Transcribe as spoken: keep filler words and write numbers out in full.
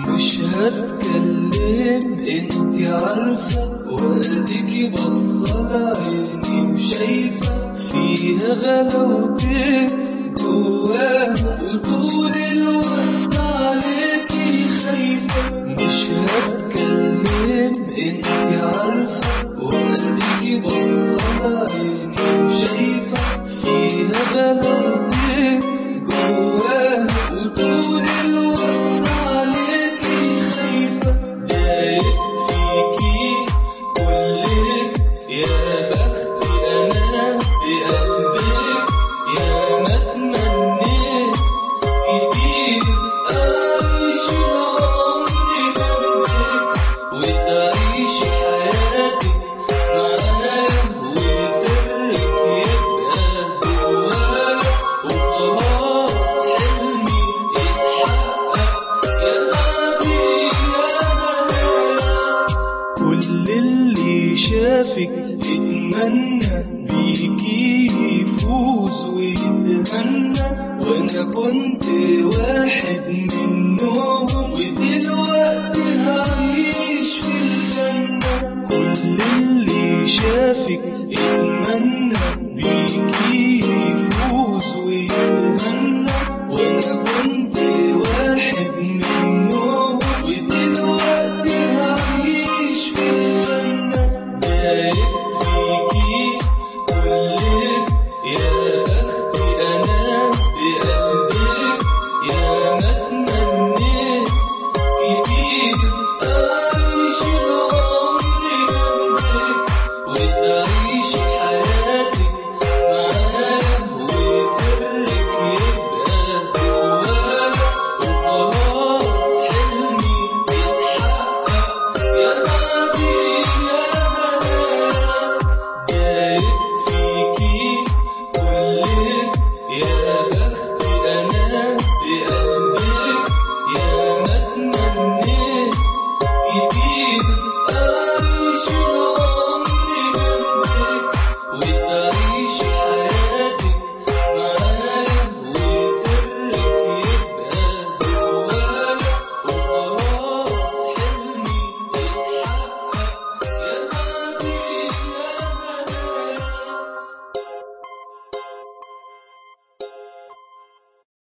مش هتكلم انتي عارفة، واديكي بصة عيني وشايفة فيها غلاوتك جواها، وطول الوقت عليكي خايفة. مش هتكلم انتي عارفة، واديكي بصة عيني وشايفة فيها غلاوتك جواها، وطول الوقت عليكي خايفة. دايق فيكي كلك يا بختي أنا بقلبك، يا ما اتمنيت كتير أعيش عمري جنبك، وتعيشي حياتك معايا، وسرك يبقى جوايا، وخلاص حلمي اتحقق يا سعدي يا هنايا. كل اللي شافك اتمنى بيكي يفوز ويتهنى، وانا كنت واحد من